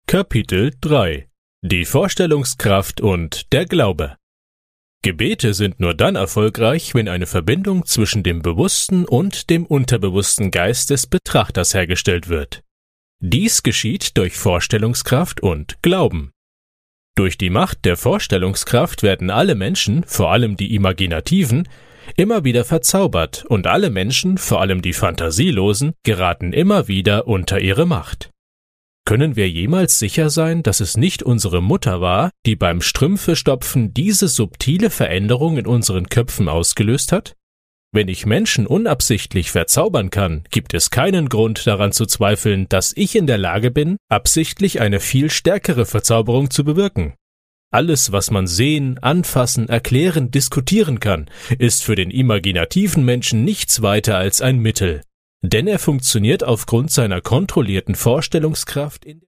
Kapitel 3 Die Vorstellungskraft und der Glaube. Gebete sind nur dann erfolgreich, wenn eine Verbindung zwischen dem bewussten und dem unterbewussten Geist des Betrachters hergestellt wird. Dies geschieht durch Vorstellungskraft und Glauben. Durch die Macht der Vorstellungskraft werden alle Menschen, vor allem die Imaginativen, immer wieder verzaubert und alle Menschen, vor allem die Fantasielosen, geraten immer wieder unter ihre Macht. Können wir jemals sicher sein, dass es nicht unsere Mutter war, die beim Strümpfestopfen diese subtile Veränderung in unseren Köpfen ausgelöst hat? Wenn ich Menschen unabsichtlich verzaubern kann, gibt es keinen Grund daran zu zweifeln, dass ich in der Lage bin, absichtlich eine viel stärkere Verzauberung zu bewirken. Alles, was man sehen, anfassen, erklären, diskutieren kann, ist für den imaginativen Menschen nichts weiter als ein Mittel. Denn er funktioniert aufgrund seiner kontrollierten Vorstellungskraft in